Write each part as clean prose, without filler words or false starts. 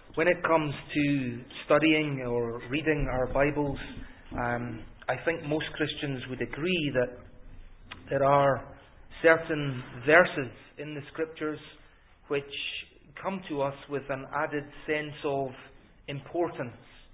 When it comes to studying or reading our Bibles, I think most Christians would agree that there are certain verses in the Scriptures which come to us with an added sense of importance.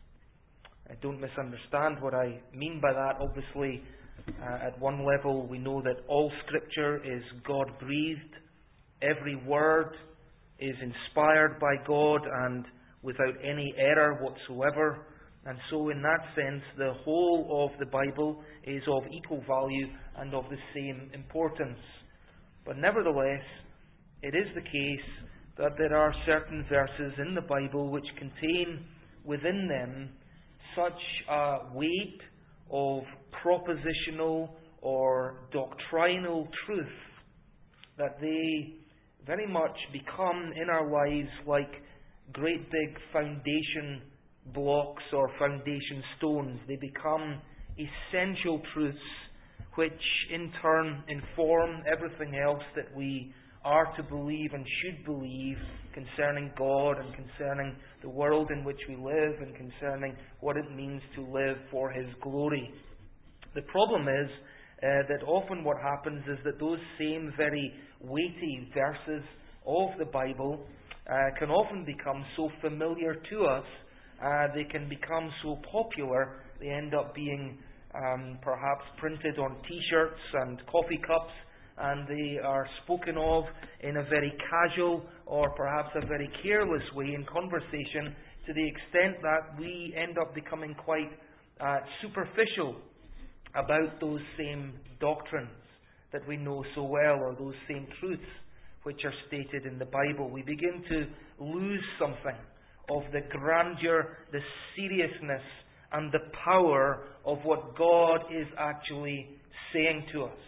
Don't misunderstand what I mean by that. Obviously, at one level, we know that all Scripture is God-breathed. Every word is inspired by God and without any error whatsoever. And so in that sense, the whole of the Bible is of equal value and of the same importance. But nevertheless, it is the case that there are certain verses in the Bible which contain within them such a weight of propositional or doctrinal truth that they very much become in our lives like great big foundation blocks or foundation stones. They become essential truths which in turn inform everything else that we are to believe and should believe concerning God and concerning the world in which we live and concerning what it means to live for His glory. The problem is that often what happens is that those same very weighty verses of the Bible can often become so familiar to us, they can become so popular, they end up being perhaps printed on t-shirts and coffee cups, and they are spoken of in a very casual or perhaps a very careless way in conversation, to the extent that we end up becoming quite superficial about those same doctrines that we know so well, or those same truths which are stated in the Bible. We begin to lose something of the grandeur, the seriousness, and the power of what God is actually saying to us.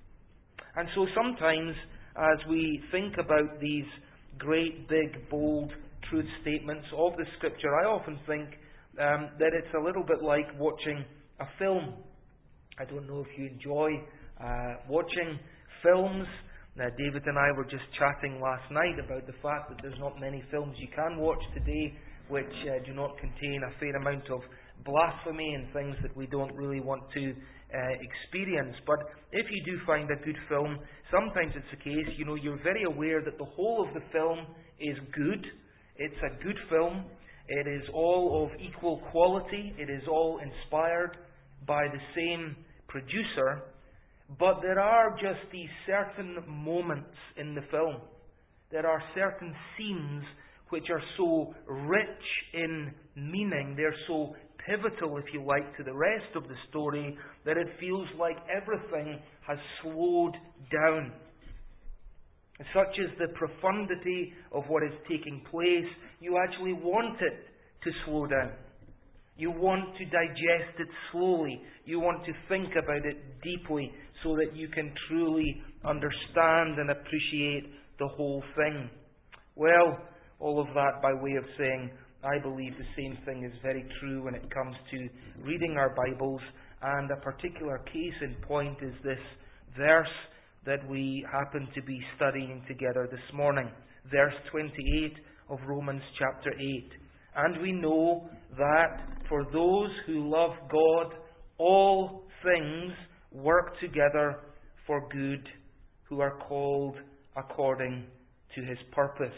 And so sometimes, as we think about these great, big, bold truth statements of the Scripture, I often think that it's a little bit like watching a film. I don't know if you enjoy watching films. David and I were just chatting last night about the fact that there's not many films you can watch today which do not contain a fair amount of blasphemy and things that we don't really want to experience. But if you do find a good film, sometimes it's the case, you're very aware that the whole of the film is good. It's a good film. It is all of equal quality. It is all inspired by the same producer. But there are just these certain moments in the film. There are certain scenes which are so rich in meaning, they're so pivotal, if you like, to the rest of the story, that it feels like everything has slowed down. Such is the profundity of what is taking place, you actually want it to slow down. You want to digest it slowly. You want to think about it deeply so that you can truly understand and appreciate the whole thing. Well, all of that by way of saying, I believe the same thing is very true when it comes to reading our Bibles, and a particular case in point is this verse that we happen to be studying together this morning. Verse 28 of Romans chapter 8. And we know that for those who love God, all things work together for good, who are called according to His purpose.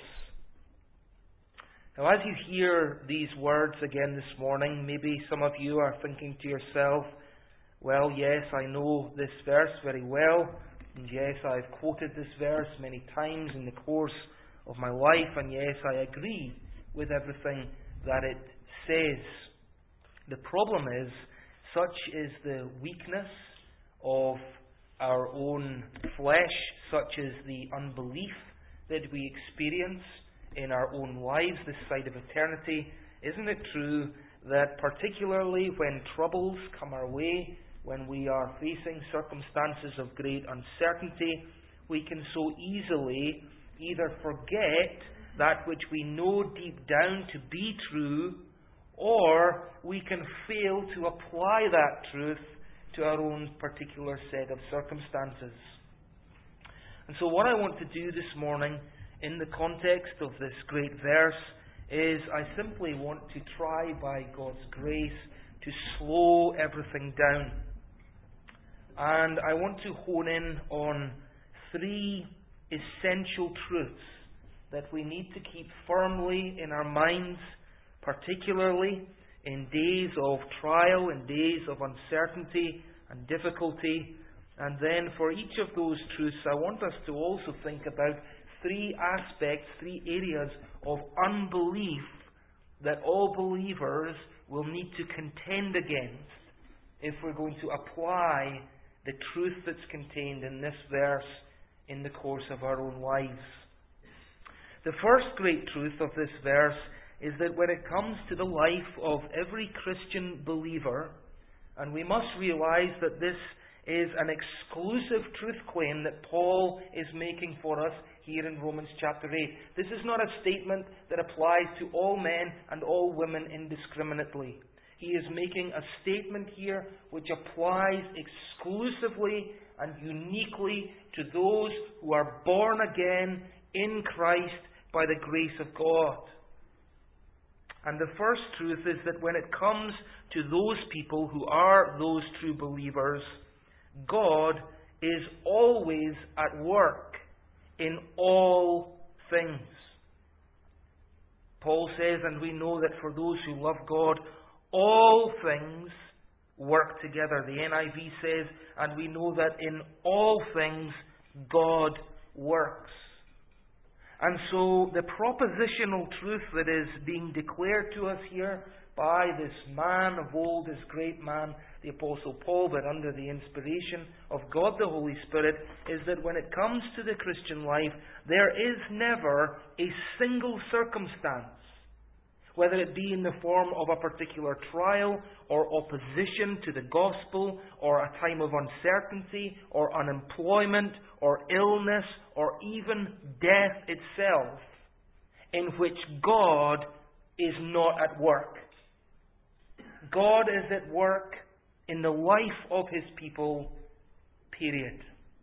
Now, as you hear these words again this morning, maybe some of you are thinking to yourself, well, yes, I know this verse very well, and yes, I've quoted this verse many times in the course of my life, and yes, I agree with everything that it says. The problem is, such is the weakness of our own flesh, such is the unbelief that we experience in our own lives this side of eternity. Isn't it true that particularly when troubles come our way, when we are facing circumstances of great uncertainty, we can so easily either forget that which we know deep down to be true, or we can fail to apply that truth to our own particular set of circumstances. And so what I want to do this morning, in the context of this great verse, is I simply want to try by God's grace to slow everything down. And I want to hone in on 3 essential truths that we need to keep firmly in our minds, particularly in days of trial, in days of uncertainty and difficulty. And then for each of those truths, I want us to also think about 3 aspects, 3 areas of unbelief that all believers will need to contend against if we're going to apply the truth that's contained in this verse in the course of our own lives. The first great truth of this verse is that when it comes to the life of every Christian believer, and we must realize that this is an exclusive truth claim that Paul is making for us here in Romans chapter 8. This is not a statement that applies to all men and all women indiscriminately. He is making a statement here which applies exclusively and uniquely to those who are born again in Christ by the grace of God. And the first truth is that when it comes to those people who are those true believers, God is always at work in all things. Paul says, and we know that for those who love God, all things work together. The NIV says, and we know that in all things God works. And so the propositional truth that is being declared to us here by this man of old, this great man, the Apostle Paul, but under the inspiration of God the Holy Spirit, is that when it comes to the Christian life, there is never a single circumstance, whether it be in the form of a particular trial or opposition to the gospel or a time of uncertainty or unemployment or illness or even death itself, in which God is not at work. God is at work in the life of His people, period.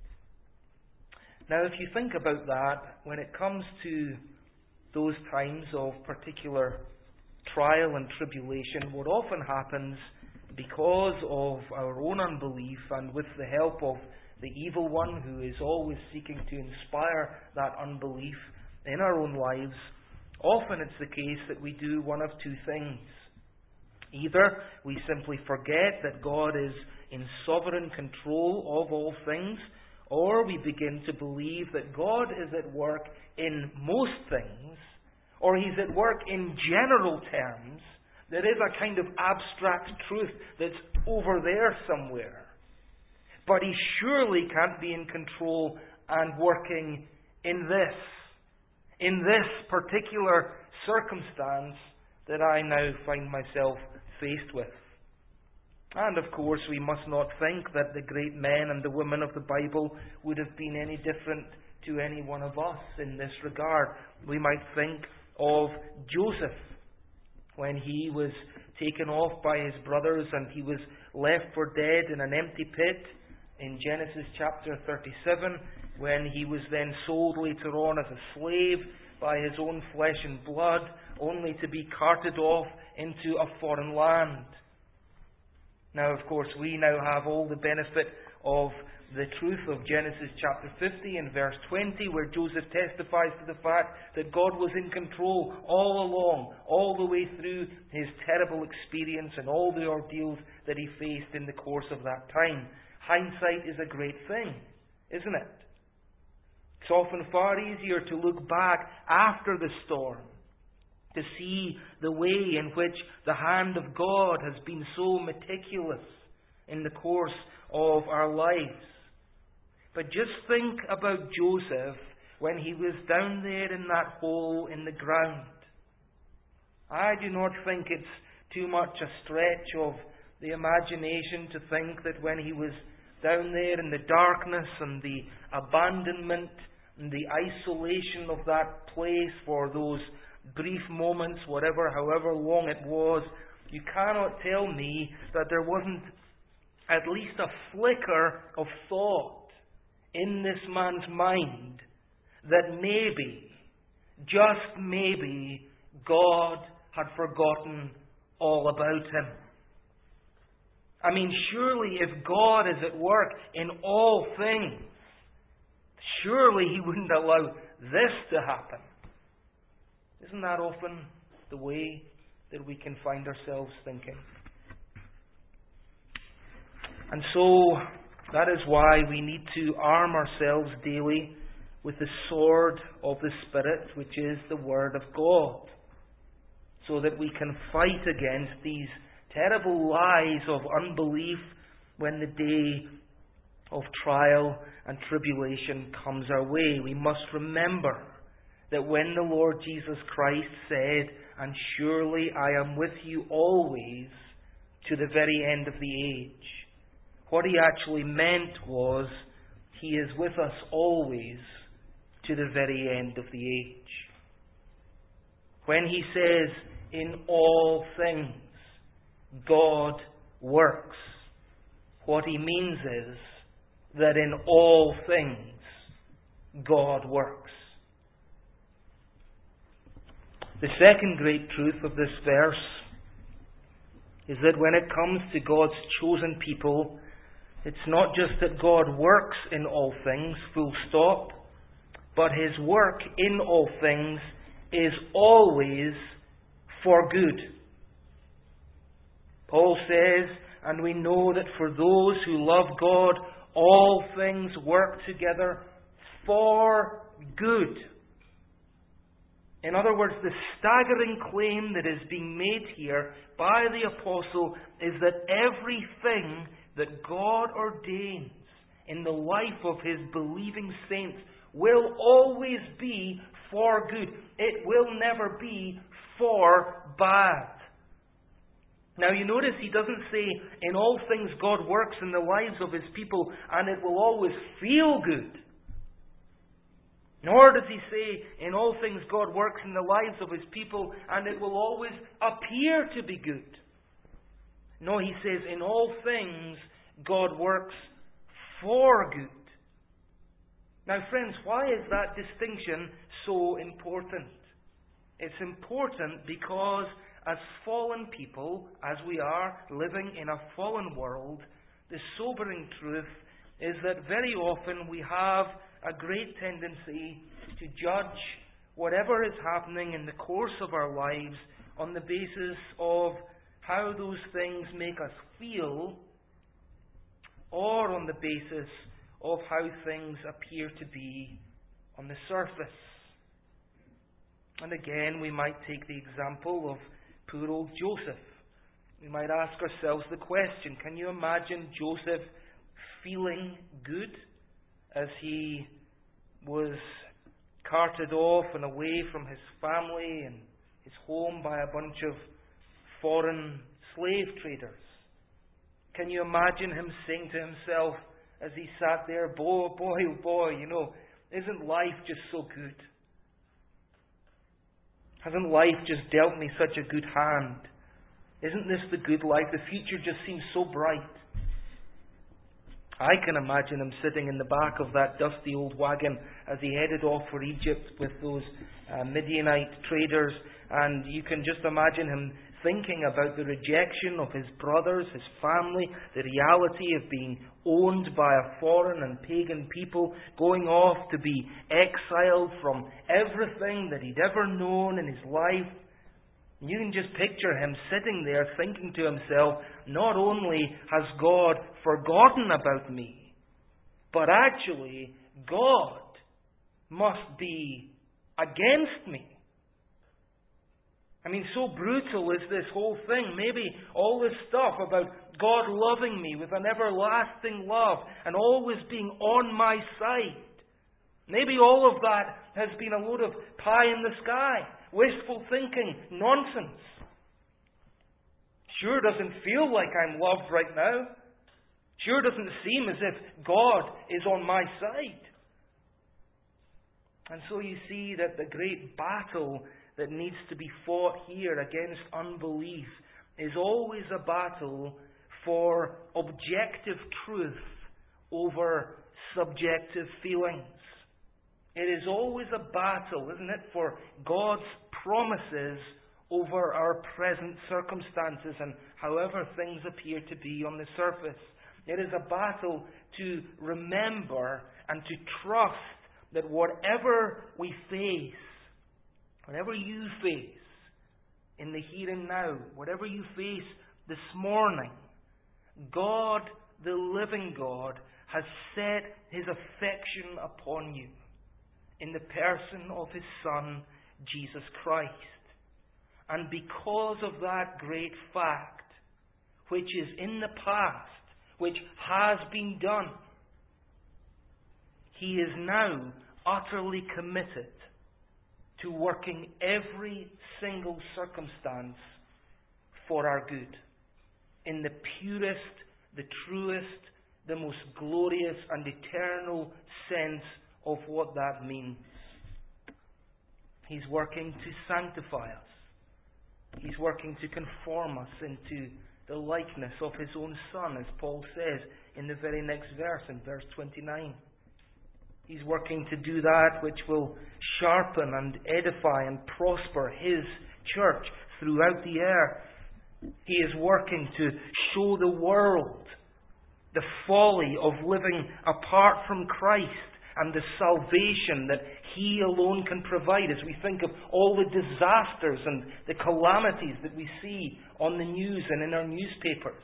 Now, if you think about that, when it comes to those times of particular trial and tribulation, what often happens because of our own unbelief and with the help of the evil one who is always seeking to inspire that unbelief in our own lives, often it's the case that we do one of 2 things. Either we simply forget that God is in sovereign control of all things, or we begin to believe that God is at work in most things, or He's at work in general terms. There is a kind of abstract truth that's over there somewhere. But He surely can't be in control and working in this particular circumstance that I now find myself faced with. And of course, we must not think that the great men and the women of the Bible would have been any different to any one of us in this regard. We might think of Joseph when he was taken off by his brothers and he was left for dead in an empty pit in Genesis chapter 37, when he was then sold later on as a slave by his own flesh and blood, only to be carted off into a foreign land. Now, of course, we now have all the benefit of the truth of Genesis chapter 50 and verse 20, where Joseph testifies to the fact that God was in control all along, all the way through his terrible experience and all the ordeals that he faced in the course of that time. Hindsight is a great thing, isn't it? It's often far easier to look back after the storm, to see the way in which the hand of God has been so meticulous in the course of our lives. But just think about Joseph when he was down there in that hole in the ground. I do not think it's too much a stretch of the imagination to think that when he was down there in the darkness and the abandonment and the isolation of that place for those brief moments, however long it was, you cannot tell me that there wasn't at least a flicker of thought in this man's mind that maybe, just maybe, God had forgotten all about him. I mean, surely if God is at work in all things, surely He wouldn't allow this to happen. Isn't that often the way that we can find ourselves thinking? And so, that is why we need to arm ourselves daily with the sword of the Spirit, which is the Word of God, so that we can fight against these terrible lies of unbelief when the day of trial and tribulation comes our way. We must remember that when the Lord Jesus Christ said, "And surely I am with you always to the very end of the age," what He actually meant was, He is with us always to the very end of the age. When He says, "In all things God works," what He means is that in all things God works. The second great truth of this verse is that when it comes to God's chosen people, it's not just that God works in all things, full stop, but His work in all things is always for good. Paul says, "And we know that for those who love God, all things work together for good." In other words, the staggering claim that is being made here by the apostle is that everything that God ordains in the life of His believing saints will always be for good. It will never be for bad. Now you notice he doesn't say, "In all things God works in the lives of His people and it will always feel good." Nor does he say, "In all things God works in the lives of His people and it will always appear to be good." No, he says, "In all things God works for good." Now friends, why is that distinction so important? It's important because as fallen people, as we are living in a fallen world, the sobering truth is that very often we have a great tendency to judge whatever is happening in the course of our lives on the basis of how those things make us feel, or on the basis of how things appear to be on the surface. And again, we might take the example of poor old Joseph. We might ask ourselves the question, can you imagine Joseph feeling good as he was carted off and away from his family and his home by a bunch of foreign slave traders? Can you imagine him saying to himself as he sat there, boy, oh boy, isn't life just so good? Hasn't life just dealt me such a good hand? Isn't this the good life? The future just seems so bright. I can imagine him sitting in the back of that dusty old wagon as he headed off for Egypt with those Midianite traders, and you can just imagine him thinking about the rejection of his brothers, his family, the reality of being owned by a foreign and pagan people, going off to be exiled from everything that he'd ever known in his life. You can just picture him sitting there thinking to himself, not only has God forgotten about me, but actually God must be against me. I mean, so brutal is this whole thing. Maybe all this stuff about God loving me with an everlasting love and always being on my side. Maybe all of that has been a load of pie in the sky, wistful thinking, nonsense. Sure doesn't feel like I'm loved right now. Sure doesn't seem as if God is on my side. And so you see that the great battle that needs to be fought here against unbelief is always a battle for objective truth over subjective feelings. It is always a battle, isn't it, for God's promises over our present circumstances and however things appear to be on the surface. It is a battle to remember and to trust that whatever we face, whatever you face in the here and now, whatever you face this morning, God, the living God, has set His affection upon you in the person of His Son, Jesus Christ. And because of that great fact, which is in the past, which has been done, He is now utterly committed to working every single circumstance for our good, in the purest, the truest, the most glorious and eternal sense of what that means. He's working to sanctify us. He's working to conform us into the likeness of His own Son, as Paul says in the very next verse, in verse 29. He's working to do that which will sharpen and edify and prosper His church throughout the earth. He is working to show the world the folly of living apart from Christ and the salvation that He alone can provide, as we think of all the disasters and the calamities that we see on the news and in our newspapers.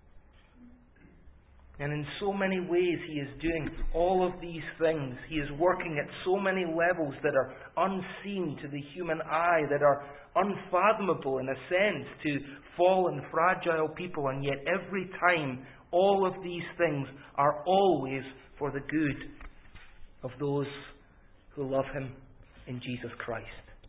And in so many ways He is doing all of these things. He is working at so many levels that are unseen to the human eye, that are unfathomable in a sense to fallen, fragile people. And yet every time, all of these things are always for the good of those who love Him in Jesus Christ.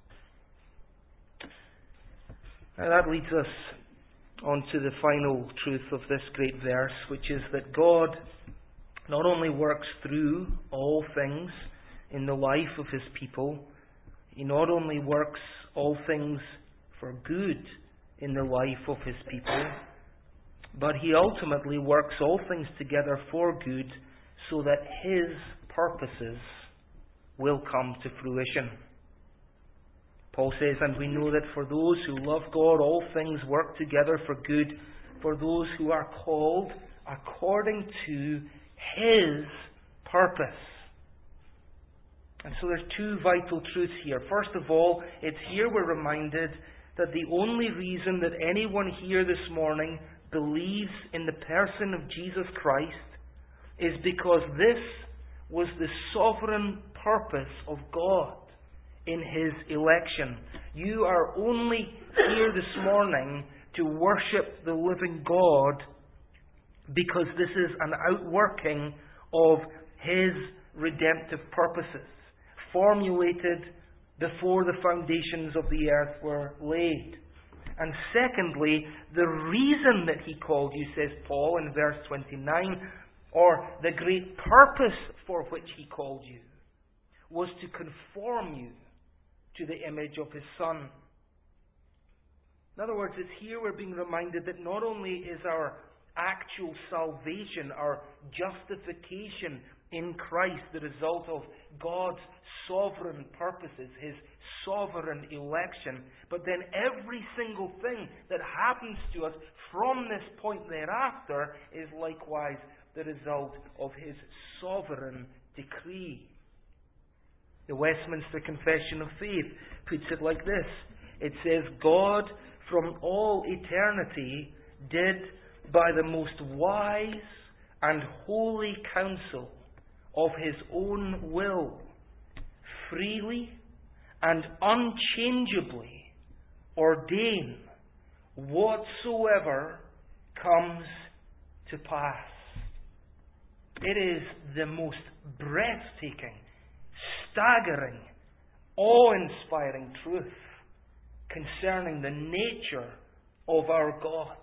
Now that leads us on to the final truth of this great verse, which is that God not only works through all things in the life of His people, He not only works all things for good in the life of His people, but He ultimately works all things together for good so that His purposes will come to fruition. Paul says, and we know that for those who love God, all things work together for good, for those who are called according to His purpose. And so there's two vital truths here. First of all, it's here we're reminded that the only reason that anyone here this morning believes in the person of Jesus Christ is because this was the sovereign purpose of God in His election. You are only here this morning to worship the living God because this is an outworking of His redemptive purposes, formulated before the foundations of the earth were laid. And secondly, the reason that He called you, says Paul in verse 29, or the great purpose for which He called you, was to conform you to the image of His Son. In other words, it's here we're being reminded that not only is our actual salvation, our justification in Christ, the result of God's sovereign purposes, His sovereign election, but then every single thing that happens to us from this point thereafter is likewise the result of His sovereign decree. The Westminster Confession of Faith puts it like this. It says, God from all eternity did by the most wise and holy counsel of His own will freely and unchangeably ordain whatsoever comes to pass. It is the most breathtaking, staggering, awe-inspiring truth concerning the nature of our God.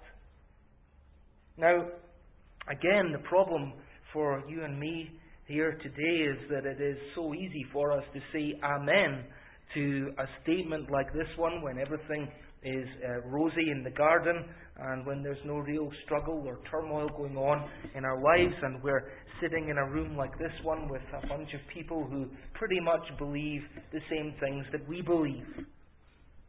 Now, again, the problem for you and me here today is that it is so easy for us to say amen to a statement like this one when everything is rosy in the garden and when there's no real struggle or turmoil going on in our lives, and we're sitting in a room like this one with a bunch of people who pretty much believe the same things that we believe.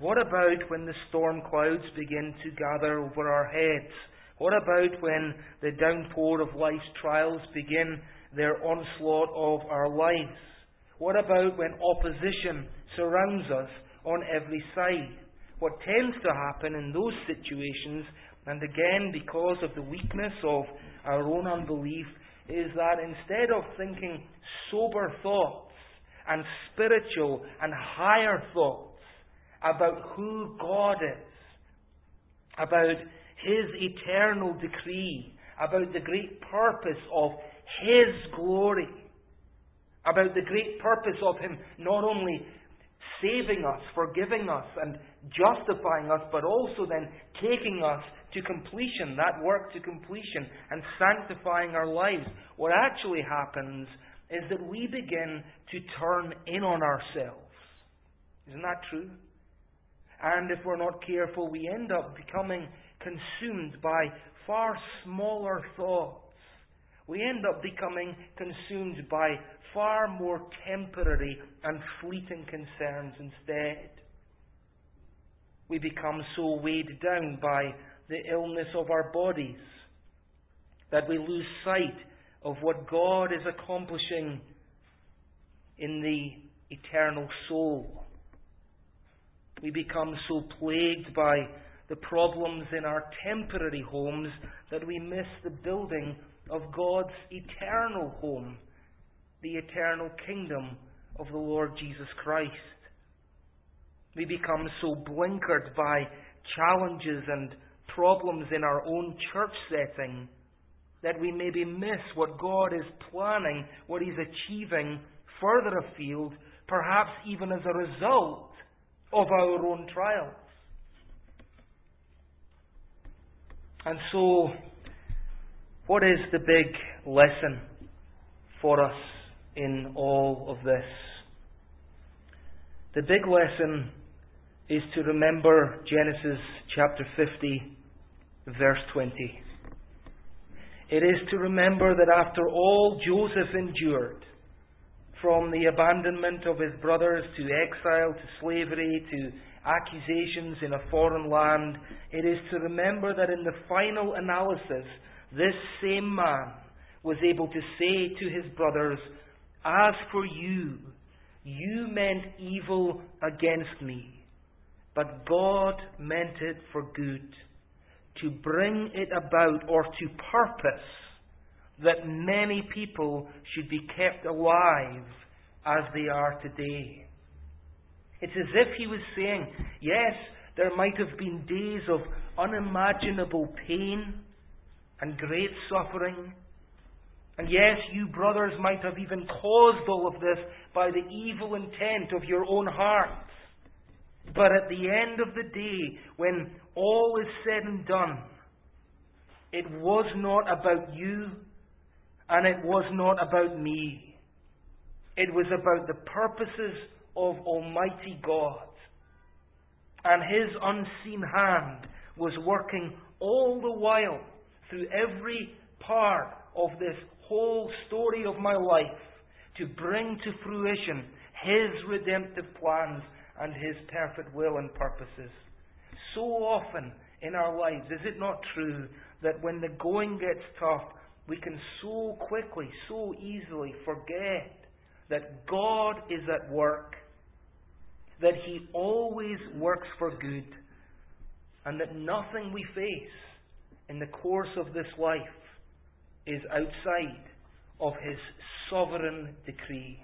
What about when the storm clouds begin to gather over our heads? What about when the downpour of life's trials begin their onslaught of our lives? What about when opposition surrounds us on every side? What tends to happen in those situations, and again because of the weakness of our own unbelief, is that instead of thinking sober thoughts and spiritual and higher thoughts about who God is, about His eternal decree, about the great purpose of His glory, about the great purpose of Him not only saving us, forgiving us and justifying us, but also then taking us to completion, that work to completion, and sanctifying our lives. What actually happens is that we begin to turn in on ourselves. Isn't that true? And if we're not careful, we end up becoming consumed by far smaller thoughts. We end up becoming consumed by far more temporary and fleeting concerns instead. We become so weighed down by the illness of our bodies that we lose sight of what God is accomplishing in the eternal soul. We become so plagued by the problems in our temporary homes that we miss the building of God's eternal home, the eternal kingdom of the Lord Jesus Christ. We become so blinkered by challenges and problems in our own church setting that we maybe miss what God is planning, what He's achieving further afield, perhaps even as a result of our own trials. And so, what is the big lesson for us in all of this? The big lesson is to remember Genesis chapter 50, verse 20. It is to remember that after all Joseph endured, from the abandonment of his brothers to exile, to slavery, to accusations in a foreign land, it is to remember that in the final analysis, this same man was able to say to his brothers, "As for you, you meant evil against me, but God meant it for good, to bring it about, or to purpose, that many people should be kept alive as they are today." It's as if he was saying, yes, there might have been days of unimaginable pain and great suffering. And yes, you brothers might have even caused all of this by the evil intent of your own hearts. But at the end of the day, when all is said and done, it was not about you and it was not about me. It was about the purposes of Almighty God. And His unseen hand was working all the while through every part of this whole story of my life to bring to fruition His redemptive plans and His perfect will and purposes. So often in our lives, is it not true that when the going gets tough, we can so quickly, so easily forget that God is at work, that He always works for good, and that nothing we face in the course of this life is outside of His sovereign decree.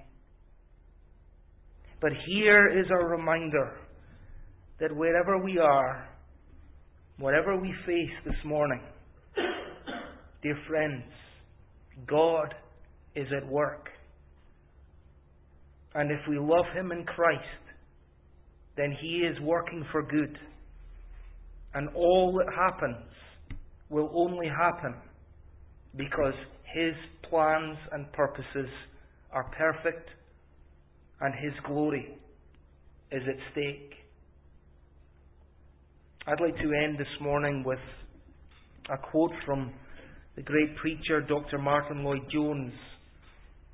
But here is a reminder that wherever we are, whatever we face this morning, dear friends, God is at work. And if we love Him in Christ, then He is working for good. And all that happens will only happen because His plans and purposes are perfect and His glory is at stake. I'd like to end this morning with a quote from the great preacher Dr. Martin Lloyd-Jones.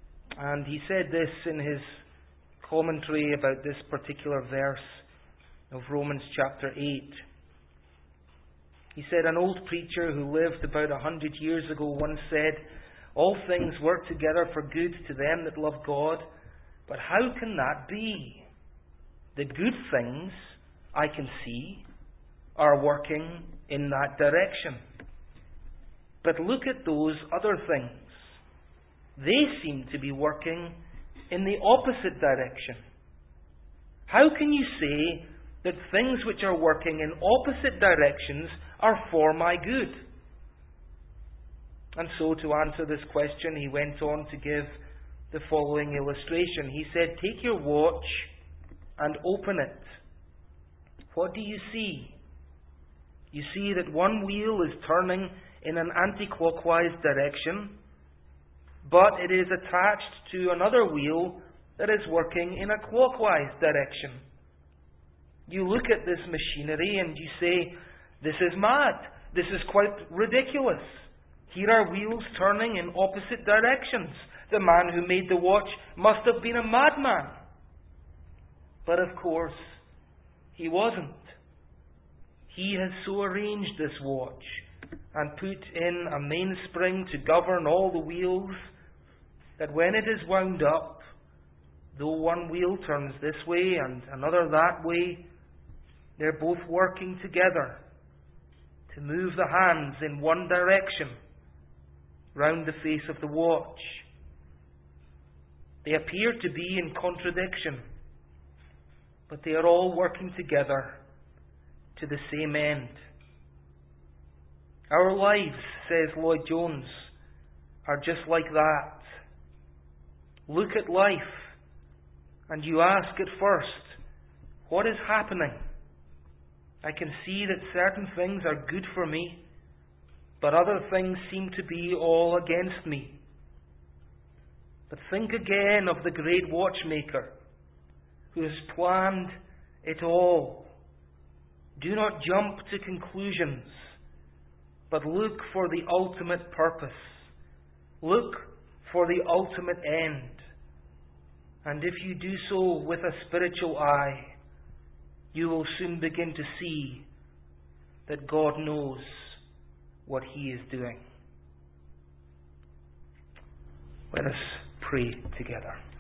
And he said this in his commentary about this particular verse of Romans chapter 8. He said, an old preacher who lived about 100 years ago once said, all things work together for good to them that love God. But how can that be? The good things I can see are working in that direction. But look at those other things. They seem to be working in the opposite direction. How can you say that things which are working in opposite directions are for my good? And so, to answer this question, he went on to give the following illustration. He said, take your watch and open it. What do you see? You see that one wheel is turning in an anti-clockwise direction, but it is attached to another wheel that is working in a clockwise direction. You look at this machinery and you say, this is mad. This is quite ridiculous. Here are wheels turning in opposite directions. The man who made the watch must have been a madman. But of course, he wasn't. He has so arranged this watch and put in a mainspring to govern all the wheels that when it is wound up, though one wheel turns this way and another that way, they're both working together to move the hands in one direction round the face of the watch. They appear to be in contradiction, but they are all working together to the same end. Our lives, says Lloyd Jones, are just like that. Look at life and you ask at first, what is happening? I can see that certain things are good for me, but other things seem to be all against me. But think again of the great watchmaker who has planned it all. Do not jump to conclusions, but look for the ultimate purpose. Look for the ultimate end. And if you do so with a spiritual eye, you will soon begin to see that God knows what He is doing. Let us pray together.